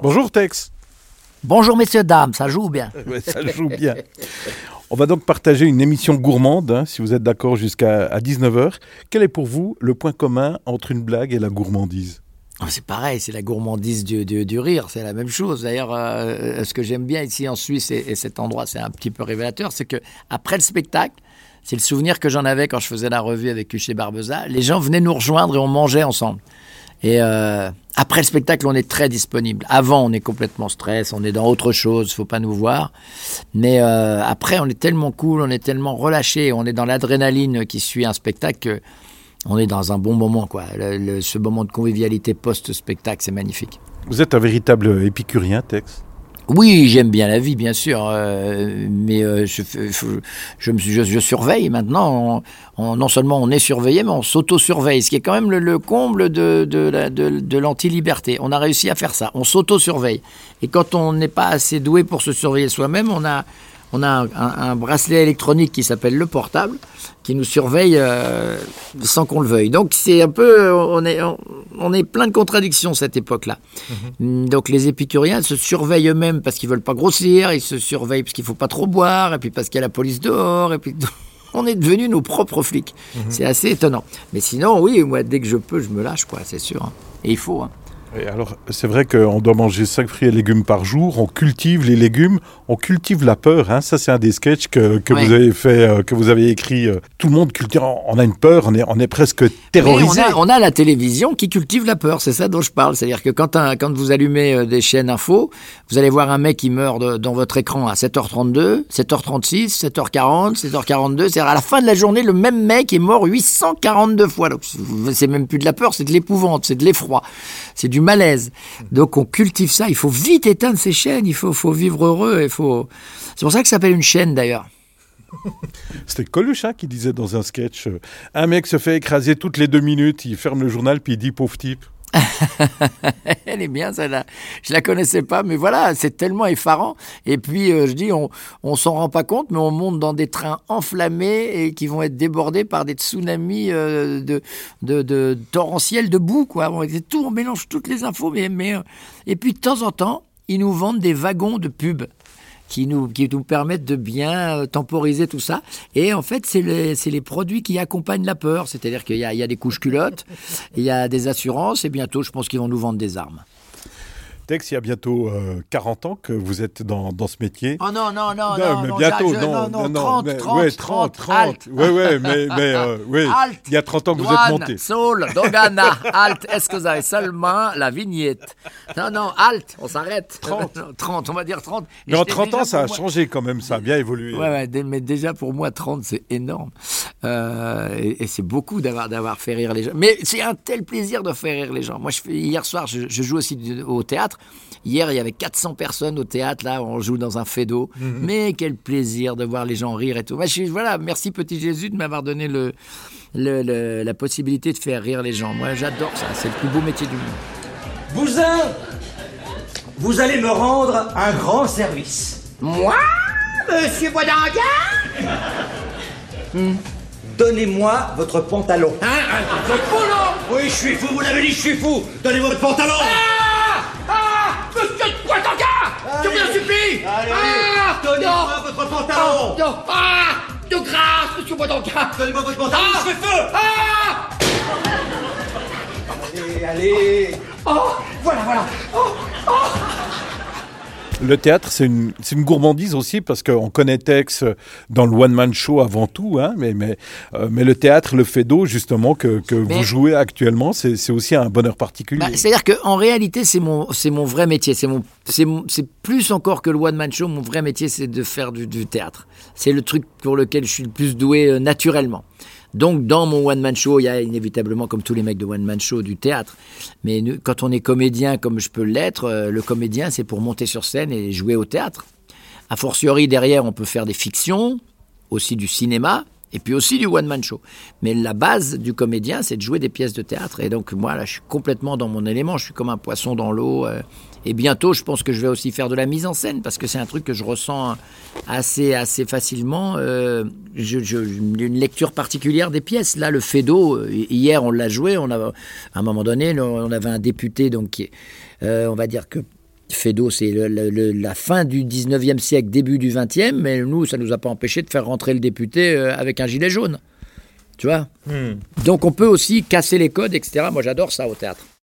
Bonjour Tex. Bonjour messieurs, dames, ça joue bien. Ouais, ça joue bien. On va donc partager une émission gourmande, si vous êtes d'accord, jusqu'à 19h. Quel est pour vous le point commun entre une blague et la gourmandise ? C'est pareil, c'est la gourmandise du rire, c'est la même chose. D'ailleurs, ce que j'aime bien ici en Suisse, et cet endroit, c'est un petit peu révélateur, c'est qu'après le spectacle, c'est le souvenir que j'en avais quand je faisais la revue avec Huchet Barbeza, les gens venaient nous rejoindre et on mangeait ensemble. Et après le spectacle, on est très disponible. Avant, on est complètement stress, on est dans autre chose, il ne faut pas nous voir. Mais après, on est tellement cool, on est tellement relâché, on est dans l'adrénaline qui suit un spectacle qu'on est dans un bon moment, quoi. Ce moment de convivialité post-spectacle, c'est magnifique. Vous êtes un véritable épicurien, Tex ? Oui, j'aime bien la vie, bien sûr, mais je surveille maintenant. Non seulement on est surveillé, mais on s'auto-surveille, ce qui est quand même le comble de l'anti-liberté. On a réussi à faire ça, on s'auto-surveille. Et quand on n'est pas assez doué pour se surveiller soi-même, on a un bracelet électronique qui s'appelle le portable, qui nous surveille sans qu'on le veuille. Donc c'est un peu, on est plein de contradictions cette époque-là. Donc les épicuriens se surveillent eux-mêmes parce qu'ils veulent pas grossir, ils se surveillent parce qu'il faut pas trop boire, et puis parce qu'il y a la police dehors, et puis on est devenus nos propres flics. C'est assez étonnant. Mais sinon, oui, moi dès que je peux, je me lâche, quoi, c'est sûr. Et il faut. Et alors, c'est vrai qu'on doit manger 5 fruits et légumes par jour, on cultive les légumes, on cultive la peur. Ça, c'est un des sketchs que Oui. vous avez fait, que vous avez écrit. Tout le monde cultive, on a une peur, on est presque terrorisé. Mais on a la télévision qui cultive la peur, c'est ça dont je parle. C'est-à-dire que quand vous allumez des chaînes info, vous allez voir un mec qui meurt dans votre écran à 7h32, 7h36, 7h40, 7h42. C'est-à-dire à la fin de la journée, le même mec est mort 842 fois. Donc c'est même plus de la peur, c'est de l'épouvante, c'est de l'effroi, c'est du malaise. Donc on cultive ça, il faut vite éteindre ces chaînes, il faut vivre heureux. C'est pour ça que ça s'appelle une chaîne d'ailleurs. C'était Coluche qui disait dans un sketch, un mec se fait écraser toutes les 2 minutes, il ferme le journal puis il dit pauvre type. Elle est bien celle-là. Je la connaissais pas, mais voilà, c'est tellement effarant. Et puis je dis, on s'en rend pas compte, mais on monte dans des trains enflammés et qui vont être débordés par des tsunamis de torrentiels de boue, quoi. On mélange toutes les infos, mais et puis de temps en temps, ils nous vendent des wagons de pub qui nous permettent de bien temporiser tout ça. Et en fait, c'est les produits qui accompagnent la peur. C'est-à-dire qu'il y a des couches culottes, il y a des assurances, et bientôt, je pense qu'ils vont nous vendre des armes. Tex, il y a bientôt 40 ans que vous êtes dans ce métier. Oh non, mais bientôt, 30. Ouais, mais Halt. il y a 30 ans que vous Douane, êtes monté. Sol, Dogana, halt, est-ce que vous avez seulement la vignette? Non, halt, on s'arrête. 30, on va dire 30. Mais en 30 ans, ça a changé quand même, ça a bien évolué. Ouais, mais déjà pour moi, 30, c'est énorme. Et c'est beaucoup d'avoir fait rire les gens. Mais c'est un tel plaisir de faire rire les gens. Moi, hier soir, je joue aussi au théâtre. Hier, il y avait 400 personnes au théâtre. Là, on joue dans un Fedo. Mais quel plaisir de voir les gens rire et tout. Voilà, merci Petit Jésus de m'avoir donné la possibilité de faire rire les gens. Moi, j'adore ça. C'est le plus beau métier du monde. Bousin, vous allez me rendre un grand service. Moi, monsieur Boisdanguin? Donnez-moi votre pantalon. Votre boulot? Oui, je suis fou, vous l'avez dit, je suis fou. Donnez votre pantalon. Monsieur Boisdanguin! Je vous en supplie! Donnez-moi votre pantalon. Non! De grâce, monsieur Boisdanguin! Donnez-moi votre pantalon, je fais feu. Allez. Voilà! Le théâtre, c'est une gourmandise aussi, parce qu'on connaît Tex dans le one-man show avant tout, mais le théâtre, le Fedo, justement, que vous jouez actuellement, c'est aussi un bonheur particulier. C'est-à-dire qu'en réalité, c'est mon vrai métier. C'est plus encore que le one-man show. Mon vrai métier, c'est de faire du théâtre. C'est le truc pour lequel je suis le plus doué naturellement. Donc, dans mon one-man show, il y a inévitablement, comme tous les mecs de one-man show, du théâtre. Mais quand on est comédien, comme je peux l'être, le comédien, c'est pour monter sur scène et jouer au théâtre. A fortiori, derrière, on peut faire des fictions, aussi du cinéma, et puis aussi du one-man show. Mais la base du comédien, c'est de jouer des pièces de théâtre. Et donc, moi, là, je suis complètement dans mon élément. Je suis comme un poisson dans l'eau. Et bientôt, je pense que je vais aussi faire de la mise en scène, parce que c'est un truc que je ressens assez facilement. Une lecture particulière des pièces. Là, le Fedo, hier, on l'a joué. À un moment donné, on avait un député, donc, on va dire que Feydeau, c'est la fin du 19e siècle, début du 20e, mais nous, ça ne nous a pas empêché de faire rentrer le député avec un gilet jaune. Tu vois ? Donc on peut aussi casser les codes, etc. Moi, j'adore ça au théâtre.